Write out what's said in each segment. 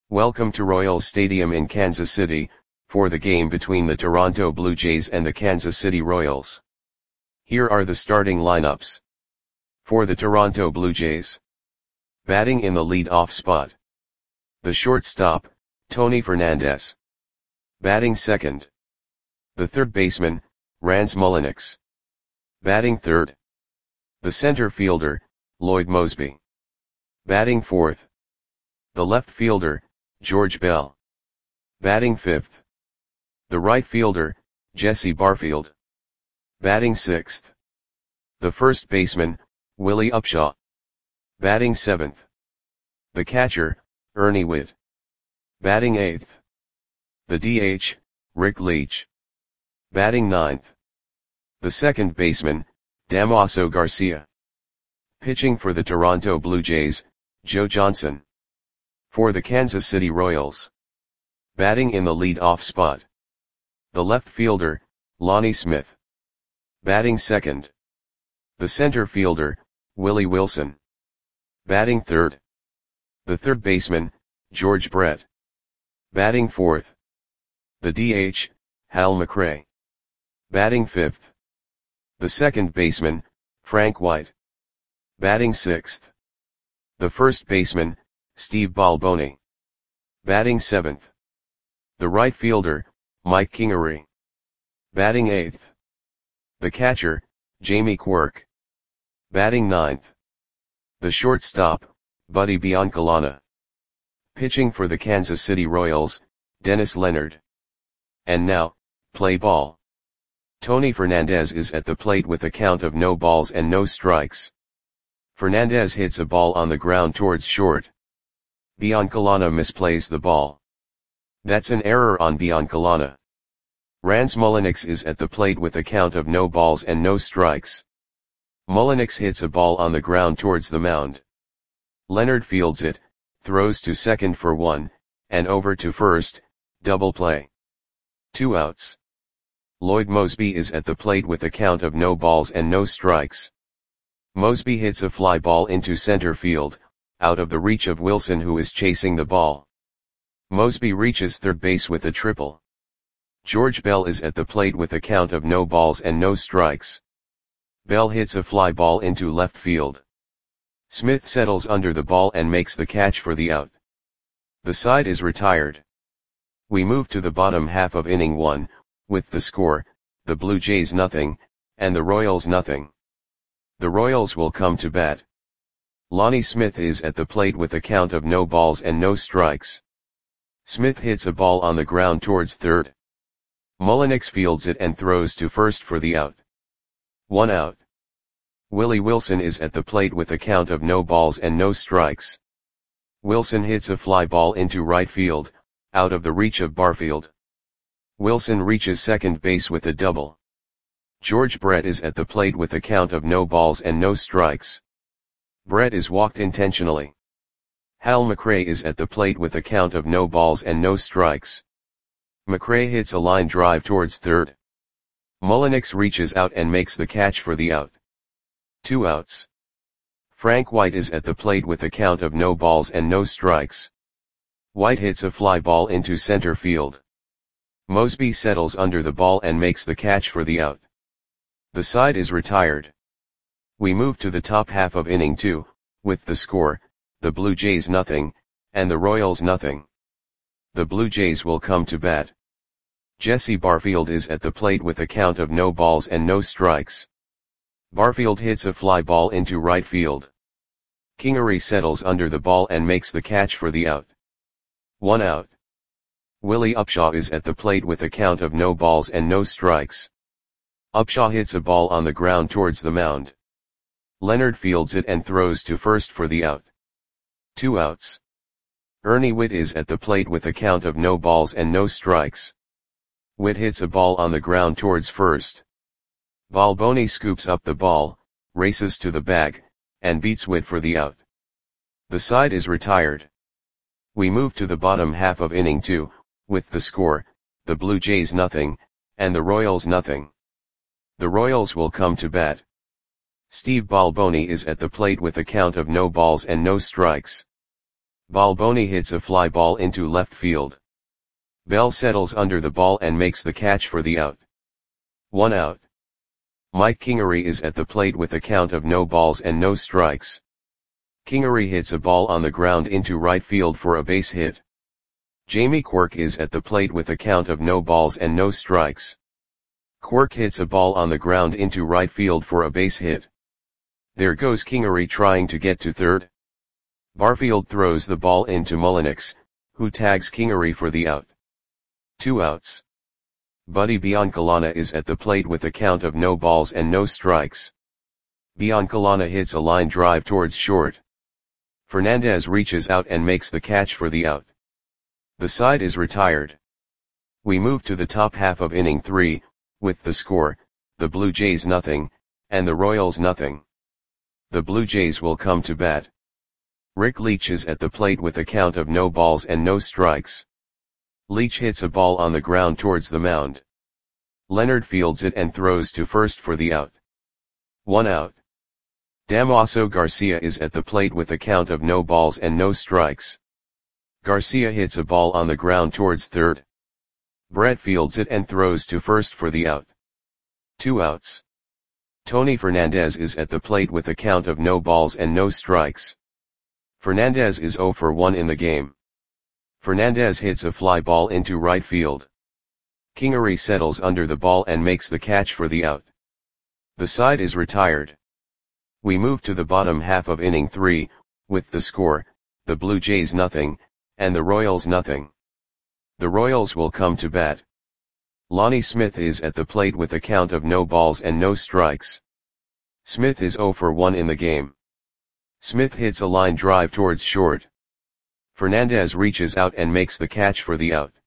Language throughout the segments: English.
Welcome to Royals Stadium in Kansas City, for the game between the Toronto Blue Jays and the Kansas City Royals. Here are the starting lineups. For the Toronto Blue Jays. Batting in the lead-off spot. The shortstop, Tony Fernandez. Batting second. The third baseman, Rance Mulliniks. Batting third. The center fielder, Lloyd Moseby. Batting fourth. The left fielder, George Bell. Batting fifth. The right fielder, Jesse Barfield. Batting sixth. The first baseman, Willie Upshaw. Batting seventh. The catcher, Ernie Whitt. Batting eighth. The DH, Rick Leach. Batting ninth. The second baseman, Damaso Garcia. Pitching for the Toronto Blue Jays, Joe Johnson. For the Kansas City Royals. Batting in the lead-off spot. The left fielder, Lonnie Smith. Batting second. The center fielder, Willie Wilson. Batting third. The third baseman, George Brett. Batting fourth. The DH, Hal McRae. Batting fifth. The second baseman, Frank White. Batting sixth. The first baseman, Steve Balboni. Batting seventh. The right fielder, Mike Kingery. Batting eighth. The catcher, Jamie Quirk. Batting ninth. The shortstop, Buddy Biancalana. Pitching for the Kansas City Royals, Dennis Leonard. And now, play ball. Tony Fernandez is at the plate with a count of no balls and no strikes. Fernandez hits a ball on the ground towards short. Biancalana misplays the ball. That's an error on Biancalana. Rance Mulliniks is at the plate with a count of no balls and no strikes. Mulliniks hits a ball on the ground towards the mound. Leonard fields it, throws to second for one, and over to first, double play. 2 outs. Lloyd Moseby is at the plate with a count of no balls and no strikes. Moseby hits a fly ball into center field, out of the reach of Wilson, who is chasing the ball. Moseby reaches third base with a triple. George Bell is at the plate with a count of no balls and no strikes. Bell hits a fly ball into left field. Smith settles under the ball and makes the catch for the out. The side is retired. We move to the bottom half of inning 1, with the score, the Blue Jays 0, and the Royals 0. The Royals will come to bat. Lonnie Smith is at the plate with a count of no balls and no strikes. Smith hits a ball on the ground towards third. Mulliniks fields it and throws to first for the out. 1 out. Willie Wilson is at the plate with a count of no balls and no strikes. Wilson hits a fly ball into right field, out of the reach of Barfield. Wilson reaches second base with a double. George Brett is at the plate with a count of no balls and no strikes. Brett is walked intentionally. Hal McRae is at the plate with a count of no balls and no strikes. McRae hits a line drive towards third. Mulliniks reaches out and makes the catch for the out. 2 outs. Frank White is at the plate with a count of no balls and no strikes. White hits a fly ball into center field. Moseby settles under the ball and makes the catch for the out. The side is retired. We move to the top half of inning 2, with the score, the Blue Jays 0, and the Royals 0. The Blue Jays will come to bat. Jesse Barfield is at the plate with a count of no balls and no strikes. Barfield hits a fly ball into right field. Kingery settles under the ball and makes the catch for the out. 1 out. Willie Upshaw is at the plate with a count of no balls and no strikes. Upshaw hits a ball on the ground towards the mound. Leonard fields it and throws to first for the out. 2 outs. Ernie Whitt is at the plate with a count of no balls and no strikes. Whitt hits a ball on the ground towards first. Balboni scoops up the ball, races to the bag, and beats Whitt for the out. The side is retired. We move to the bottom half of inning 2, with the score, the Blue Jays 0, and the Royals 0. The Royals will come to bat. Steve Balboni is at the plate with a count of no balls and no strikes. Balboni hits a fly ball into left field. Bell settles under the ball and makes the catch for the out. 1 out. Mike Kingery is at the plate with a count of no balls and no strikes. Kingery hits a ball on the ground into right field for a base hit. Jamie Quirk is at the plate with a count of no balls and no strikes. Quirk hits a ball on the ground into right field for a base hit. There goes Kingery trying to get to third. Barfield throws the ball into Mullinix, who tags Kingery for the out. 2 outs. Buddy Biancalana is at the plate with a count of no balls and no strikes. Biancalana hits a line drive towards short. Fernandez reaches out and makes the catch for the out. The side is retired. We move to the top half of inning 3, with the score, the Blue Jays nothing, and the Royals nothing. The Blue Jays will come to bat. Rick Leach is at the plate with a count of no balls and no strikes. Leach hits a ball on the ground towards the mound. Leonard fields it and throws to first for the out. 1 out. Damaso Garcia is at the plate with a count of no balls and no strikes. Garcia hits a ball on the ground towards third. Brett fields it and throws to first for the out. 2 outs. Tony Fernandez is at the plate with a count of no balls and no strikes. Fernandez is 0 for 1 in the game. Fernandez hits a fly ball into right field. Kingery settles under the ball and makes the catch for the out. The side is retired. We move to the bottom half of inning 3, with the score, the Blue Jays nothing, and the Royals nothing. The Royals will come to bat. Lonnie Smith is at the plate with a count of no balls and no strikes. Smith is 0 for 1 in the game. Smith hits a line drive towards short. Fernandez reaches out and makes the catch for the out.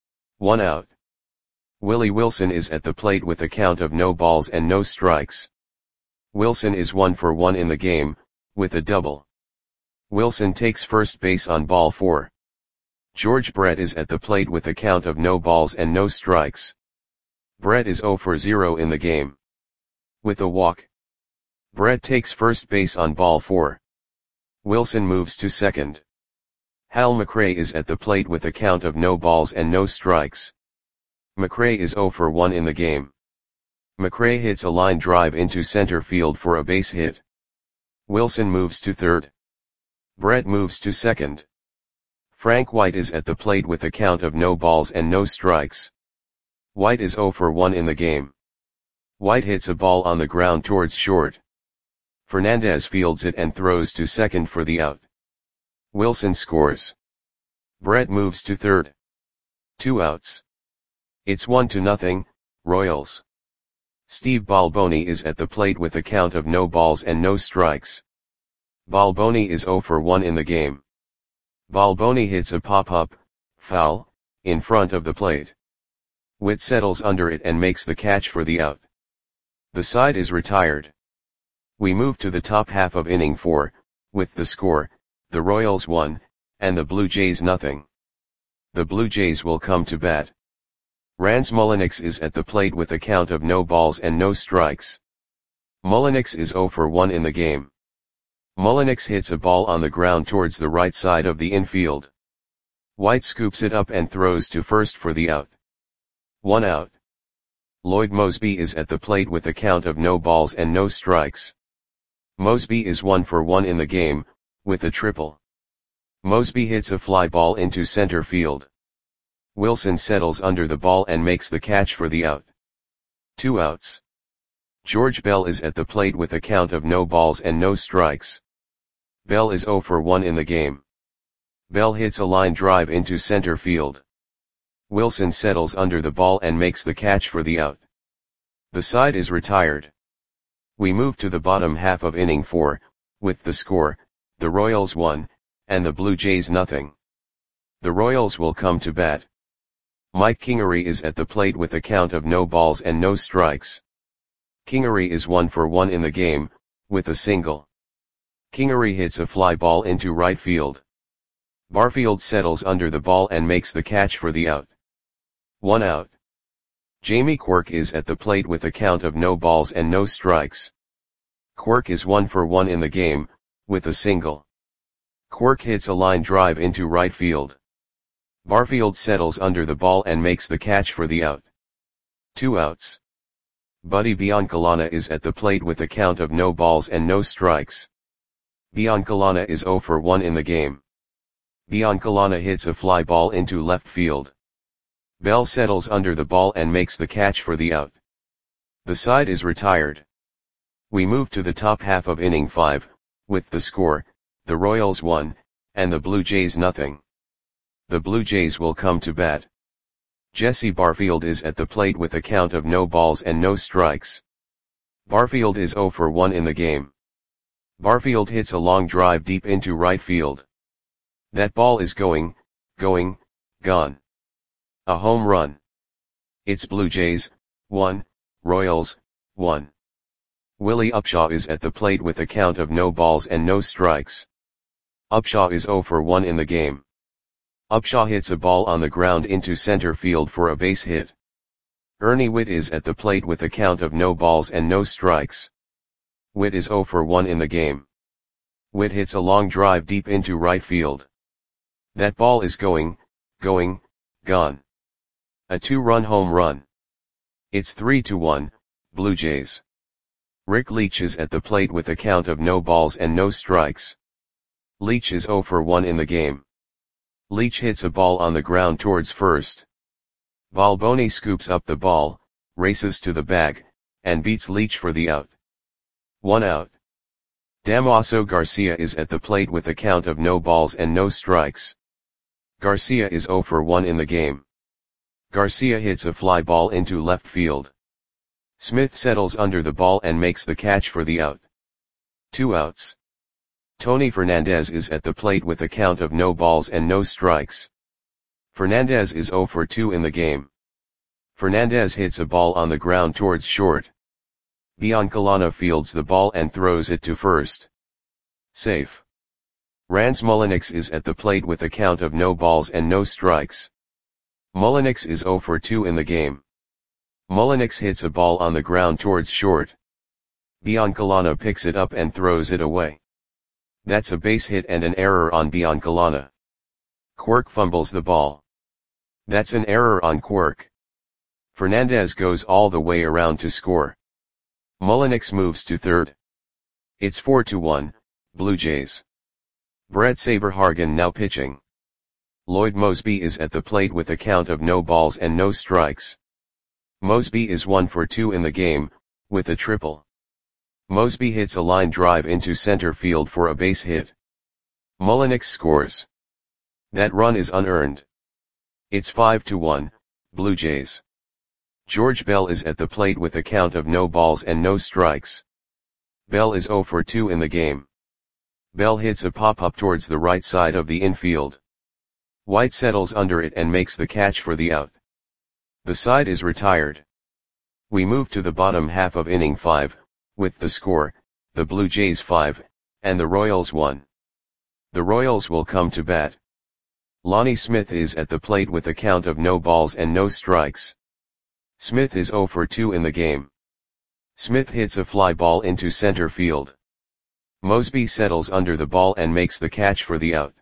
1 out. Willie Wilson is at the plate with a count of no balls and no strikes. Wilson is 1 for 1 in the game, with a double. Wilson takes first base on ball 4. George Brett is at the plate with a count of no balls and no strikes. Brett is 0 for 0 in the game. With a walk. Brett takes first base on ball 4. Wilson moves to second. Hal McRae is at the plate with a count of no balls and no strikes. McRae is 0 for 1 in the game. McRae hits a line drive into center field for a base hit. Wilson moves to third. Brett moves to second. Frank White is at the plate with a count of no balls and no strikes. White is 0 for 1 in the game. White hits a ball on the ground towards short. Fernandez fields it and throws to second for the out. Wilson scores. Brett moves to third. 2 outs. It's 1-0, Royals. Steve Balboni is at the plate with a count of no balls and no strikes. Balboni is 0 for 1 in the game. Balboni hits a pop-up, foul, in front of the plate. Witt settles under it and makes the catch for the out. The side is retired. We move to the top half of inning 4, with the score, the Royals 1, and the Blue Jays nothing. The Blue Jays will come to bat. Rance Mullinix is at the plate with a count of no balls and no strikes. Mullinix is 0 for 1 in the game. Mullinix hits a ball on the ground towards the right side of the infield. White scoops it up and throws to first for the out. 1 out. Lloyd Mosby is at the plate with a count of no balls and no strikes. Mosby is 1 for 1 in the game, with a triple. Mosby hits a fly ball into center field. Wilson settles under the ball and makes the catch for the out. 2 outs. George Bell is at the plate with a count of no balls and no strikes. Bell is 0 for 1 in the game. Bell hits a line drive into center field. Wilson settles under the ball and makes the catch for the out. The side is retired. We move to the bottom half of inning 4, with the score, the Royals 1, and the Blue Jays nothing. The Royals will come to bat. Mike Kingery is at the plate with a count of no balls and no strikes. Kingery is 1 for 1 in the game, with a single. Kingery hits a fly ball into right field. Barfield settles under the ball and makes the catch for the out. 1 out. Jamie Quirk is at the plate with a count of no balls and no strikes. Quirk is 1 for 1 in the game, with a single. Quirk hits a line drive into right field. Barfield settles under the ball and makes the catch for the out. 2 outs. Buddy Biancalana is at the plate with a count of no balls and no strikes. Biancalana is 0 for 1 in the game. Biancalana hits a fly ball into left field. Bell settles under the ball and makes the catch for the out. The side is retired. We move to the top half of inning 5, with the score, the Royals 1, and the Blue Jays nothing. The Blue Jays will come to bat. Jesse Barfield is at the plate with a count of no balls and no strikes. Barfield is 0 for 1 in the game. Barfield hits a long drive deep into right field. That ball is gone. A home run. It's Blue Jays, 1, Royals, 1. Willie Upshaw is at the plate with a count of no balls and no strikes. Upshaw is 0 for 1 in the game. Upshaw hits a ball on the ground into center field for a base hit. Ernie Whitt is at the plate with a count of no balls and no strikes. Whitt is 0 for 1 in the game. Whitt hits a long drive deep into right field. That ball is gone. A 2-run home run. It's 3-1, Blue Jays. Rick Leach is at the plate with a count of no balls and no strikes. Leach is 0 for 1 in the game. Leach hits a ball on the ground towards first. Balboni scoops up the ball, races to the bag, and beats Leach for the out. 1 out. Damaso Garcia is at the plate with a count of no balls and no strikes. Garcia is 0 for 1 in the game. Garcia hits a fly ball into left field. Smith settles under the ball and makes the catch for the out. 2 outs. Tony Fernandez is at the plate with a count of no balls and no strikes. Fernandez is 0 for 2 in the game. Fernandez hits a ball on the ground towards short. Biancalana fields the ball and throws it to first. Safe. Rance Mulliniks is at the plate with a count of no balls and no strikes. Mulliniks is 0 for 2 in the game. Mulliniks hits a ball on the ground towards short. Biancalana picks it up and throws it away. That's a base hit and an error on Biancalana. Quirk fumbles the ball. That's an error on Quirk. Fernandez goes all the way around to score. Mulliniks moves to third. It's 4-1, Blue Jays. Brett Saberhagen now pitching. Lloyd Mosby is at the plate with a count of no balls and no strikes. Mosby is 1 for 2 in the game, with a triple. Mosby hits a line drive into center field for a base hit. Mulliniks scores. That run is unearned. It's 5-1, Blue Jays. George Bell is at the plate with a count of no balls and no strikes. Bell is 0 for 2 in the game. Bell hits a pop-up towards the right side of the infield. White settles under it and makes the catch for the out. The side is retired. We move to the bottom half of inning 5, with the score, the Blue Jays 5, and the Royals 1. The Royals will come to bat. Lonnie Smith is at the plate with a count of no balls and no strikes. Smith is 0 for 2 in the game. Smith hits a fly ball into center field. Mosby settles under the ball and makes the catch for the out.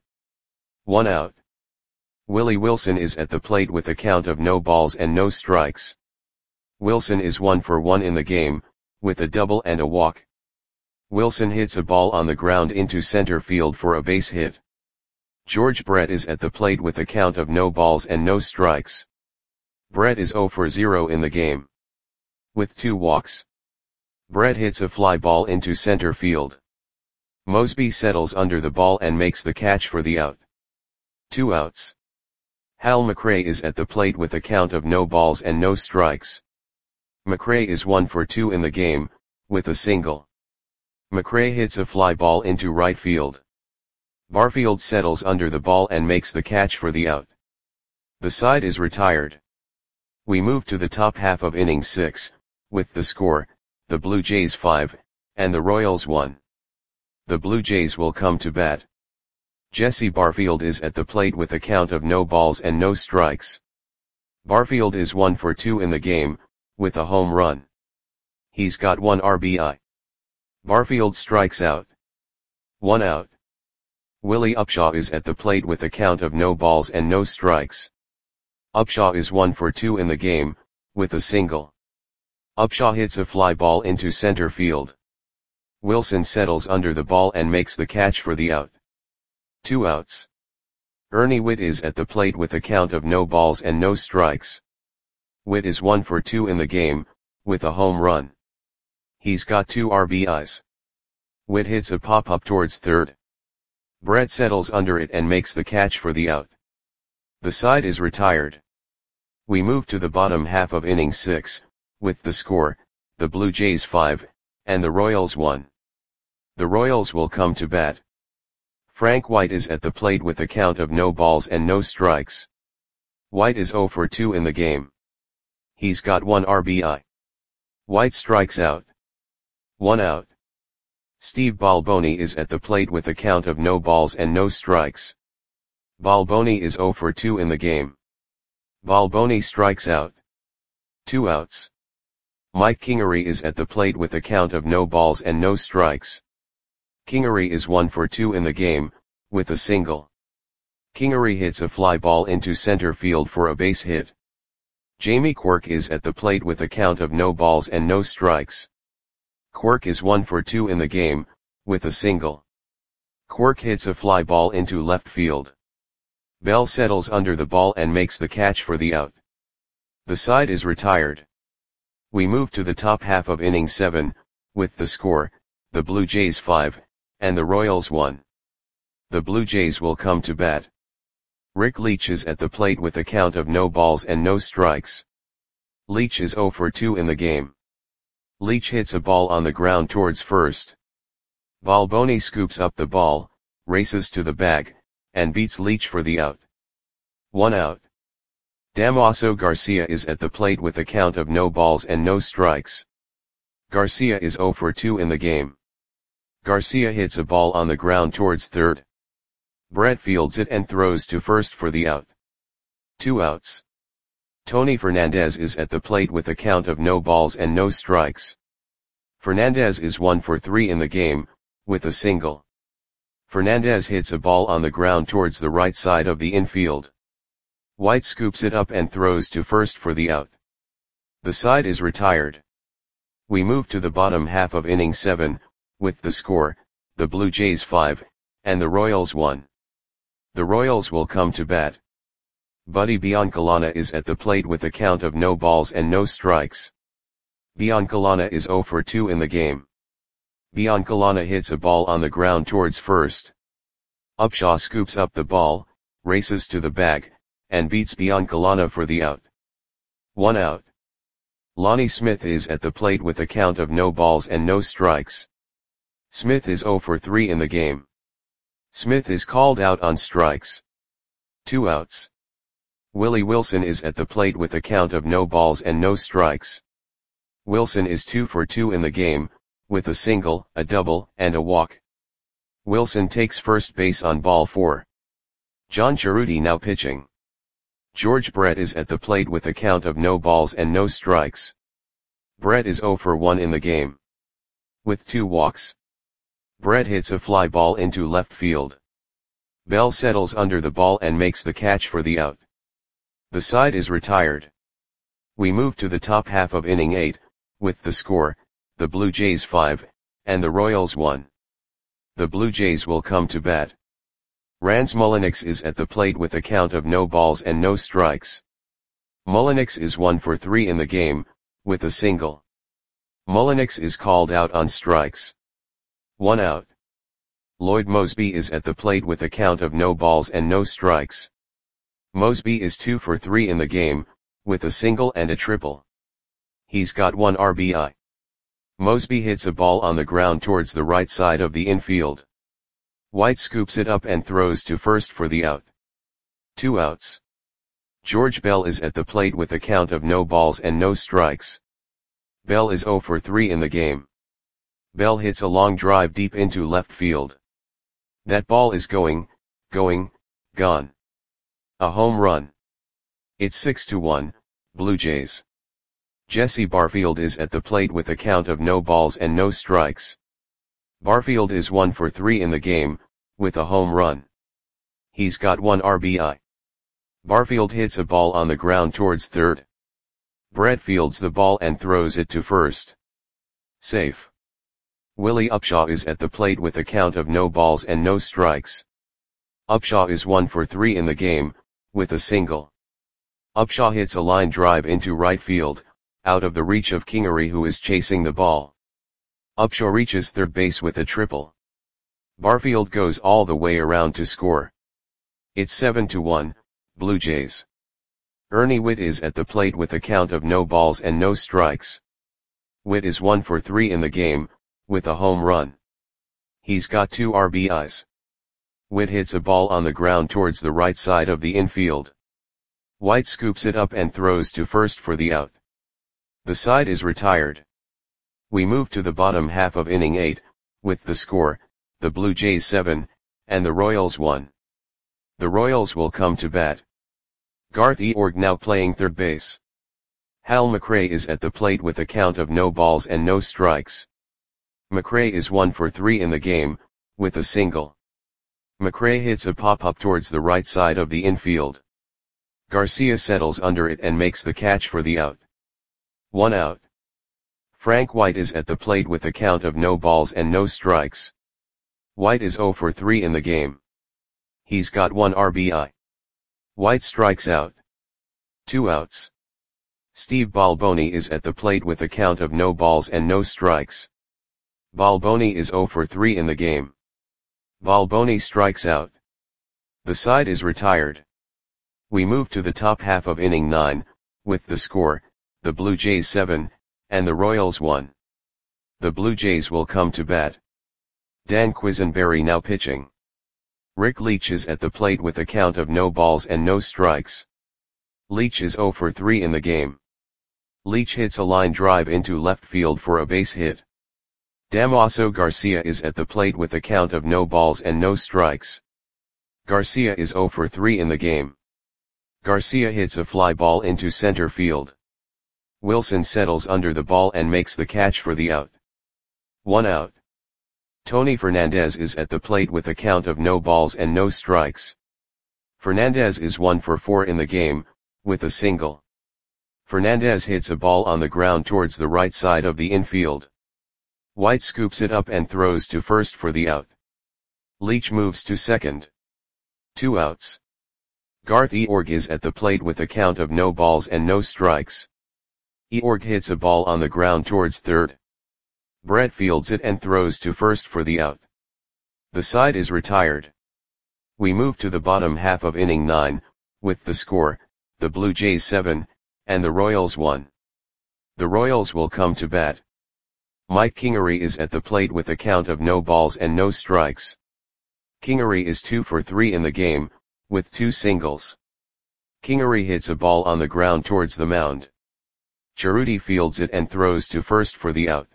1 out. Willie Wilson is at the plate with a count of no balls and no strikes. Wilson is 1 for 1 in the game, with a double and a walk. Wilson hits a ball on the ground into center field for a base hit. George Brett is at the plate with a count of no balls and no strikes. Brett is 0 for 0 in the game. With 2 walks. Brett hits a fly ball into center field. Mosby settles under the ball and makes the catch for the out. 2 outs. Hal McRae is at the plate with a count of no balls and no strikes. McRae is 1 for 2 in the game, with a single. McRae hits a fly ball into right field. Barfield settles under the ball and makes the catch for the out. The side is retired. We move to the top half of inning 6, with the score, the Blue Jays 5, and the Royals 1. The Blue Jays will come to bat. Jesse Barfield is at the plate with a count of no balls and no strikes. Barfield is 1 for 2 in the game, with a home run. He's got 1 RBI. Barfield strikes out. 1 out. Willie Upshaw is at the plate with a count of no balls and no strikes. Upshaw is 1 for 2 in the game, with a single. Upshaw hits a fly ball into center field. Wilson settles under the ball and makes the catch for the out. 2 outs. Ernie Whitt is at the plate with a count of no balls and no strikes. Whitt is 1 for 2 in the game, with a home run. He's got 2 RBIs. Whitt hits a pop-up towards third. Brett settles under it and makes the catch for the out. The side is retired. We move to the bottom half of inning 6, with the score, the Blue Jays 5, and the Royals 1. The Royals will come to bat. Frank White is at the plate with a count of no balls and no strikes. White is 0 for 2 in the game. He's got 1 RBI. White strikes out. 1 out. Steve Balboni is at the plate with a count of no balls and no strikes. Balboni is 0 for 2 in the game. Balboni strikes out. 2 outs. Mike Kingery is at the plate with a count of no balls and no strikes. Kingery is 1 for 2 in the game, with a single. Kingery hits a fly ball into center field for a base hit. Jamie Quirk is at the plate with a count of no balls and no strikes. Quirk is 1 for 2 in the game, with a single. Quirk hits a fly ball into left field. Bell settles under the ball and makes the catch for the out. The side is retired. We move to the top half of inning 7, with the score, the Blue Jays 5, and the Royals 1. The Blue Jays will come to bat. Rick Leach is at the plate with a count of no balls and no strikes. Leach is 0 for 2 in the game. Leach hits a ball on the ground towards first. Balboni scoops up the ball, races to the bag, and beats Leach for the out. 1 out. Damaso Garcia is at the plate with a count of no balls and no strikes. Garcia is 0 for 2 in the game. Garcia hits a ball on the ground towards third. Brett fields it and throws to first for the out. 2 outs. Tony Fernandez is at the plate with a count of no balls and no strikes. Fernandez is 1 for 3 in the game, with a single. Fernandez hits a ball on the ground towards the right side of the infield. White scoops it up and throws to first for the out. The side is retired. We move to the bottom half of inning 7, with the score, the Blue Jays 5, and the Royals 1. The Royals will come to bat. Buddy Biancalana is at the plate with a count of no balls and no strikes. Biancalana is 0 for 2 in the game. Biancalana hits a ball on the ground towards first. Upshaw scoops up the ball, races to the bag, and beats Biancalana for the out. 1 out. Lonnie Smith is at the plate with a count of no balls and no strikes. Smith is 0 for 3 in the game. Smith is called out on strikes. 2 outs. Willie Wilson is at the plate with a count of no balls and no strikes. Wilson is 2 for 2 in the game, with a single, a double, and a walk. Wilson takes first base on ball 4. John Cerruti now pitching. George Brett is at the plate with a count of no balls and no strikes. Brett is 0 for 1 in the game. With 2 walks. Brett hits a fly ball into left field. Bell settles under the ball and makes the catch for the out. The side is retired. We move to the top half of inning 8, with the score, the Blue Jays 5, and the Royals 1. The Blue Jays will come to bat. Rance Mulliniks is at the plate with a count of no balls and no strikes. Mulliniks is 1 for 3 in the game, with a single. Mulliniks is called out on strikes. 1 out. Lloyd Moseby is at the plate with a count of no balls and no strikes. Moseby is 2 for 3 in the game, with a single and a triple. He's got 1 RBI. Moseby hits a ball on the ground towards the right side of the infield. White scoops it up and throws to first for the out. 2 outs. George Bell is at the plate with a count of no balls and no strikes. Bell is 0 for 3 in the game. Bell hits a long drive deep into left field. That ball is gone. A home run. It's 6-1, Blue Jays. Jesse Barfield is at the plate with a count of no balls and no strikes. Barfield is 1 for 3 in the game, with a home run. He's got 1 RBI. Barfield hits a ball on the ground towards third. Brett fields the ball and throws it to first. Safe. Willie Upshaw is at the plate with a count of no balls and no strikes. Upshaw is 1 for 3 in the game, with a single. Upshaw hits a line drive into right field, out of the reach of Kingery, who is chasing the ball. Upshaw reaches third base with a triple. Barfield goes all the way around to score. It's 7-1, Blue Jays. Ernie Whitt is at the plate with a count of no balls and no strikes. Whitt is 1 for 3 in the game, with a home run. He's got 2 RBIs. Whitt hits a ball on the ground towards the right side of the infield. White scoops it up and throws to first for the out. The side is retired. We move to the bottom half of inning 8, with the score, the Blue Jays 7, and the Royals 1. The Royals will come to bat. Garth Eorg now playing third base. Hal McRae is at the plate with a count of no balls and no strikes. McRae is 1 for 3 in the game, with a single. McRae hits a pop-up towards the right side of the infield. Garcia settles under it and makes the catch for the out. 1 out. Frank White is at the plate with a count of no balls and no strikes. White is 0 for 3 in the game. He's got 1 RBI. White strikes out. 2 outs. Steve Balboni is at the plate with a count of no balls and no strikes. Balboni is 0 for 3 in the game. Balboni strikes out. The side is retired. We move to the top half of inning 9, with the score, the Blue Jays 7, and the Royals 1. The Blue Jays will come to bat. Dan Quisenberry now pitching. Rick Leach is at the plate with a count of no balls and no strikes. Leach is 0 for 3 in the game. Leach hits a line drive into left field for a base hit. Damaso Garcia is at the plate with a count of no balls and no strikes. Garcia is 0 for 3 in the game. Garcia hits a fly ball into center field. Wilson settles under the ball and makes the catch for the out. 1 out. Tony Fernandez is at the plate with a count of no balls and no strikes. Fernandez is 1 for 4 in the game, with a single. Fernandez hits a ball on the ground towards the right side of the infield. White scoops it up and throws to first for the out. Leach moves to second. 2 outs. Garth Eorg is at the plate with a count of no balls and no strikes. Eorg hits a ball on the ground towards third. Brett fields it and throws to first for the out. The side is retired. We move to the bottom half of inning 9, with the score, the Blue Jays 7, and the Royals 1. The Royals will come to bat. Mike Kingery is at the plate with a count of no balls and no strikes. Kingery is 2 for 3 in the game, with 2 singles. Kingery hits a ball on the ground towards the mound. Cerruti fields it and throws to first for the out.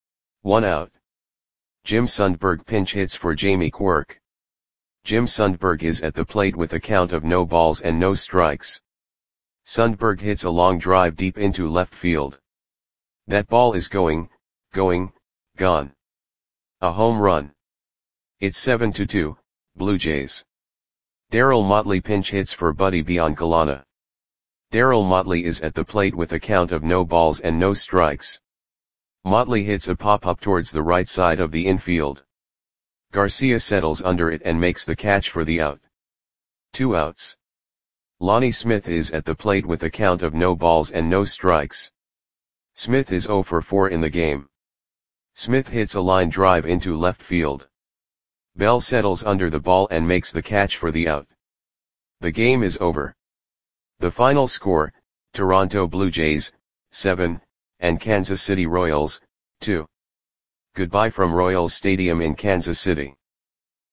1 out. Jim Sundberg pinch hits for Jamie Quirk. Jim Sundberg is at the plate with a count of no balls and no strikes. Sundberg hits a long drive deep into left field. That ball is gone. A home run. It's 7-2, Blue Jays. Darryl Motley pinch hits for Buddy Biancalana. Darryl Motley is at the plate with a count of no balls and no strikes. Motley hits a pop-up towards the right side of the infield. Garcia settles under it and makes the catch for the out. 2 outs. Lonnie Smith is at the plate with a count of no balls and no strikes. Smith is 0 for 4 in the game. Smith hits a line drive into left field. Bell settles under the ball and makes the catch for the out. The game is over. The final score, Toronto Blue Jays, 7, and Kansas City Royals, 2. Goodbye from Royals Stadium in Kansas City.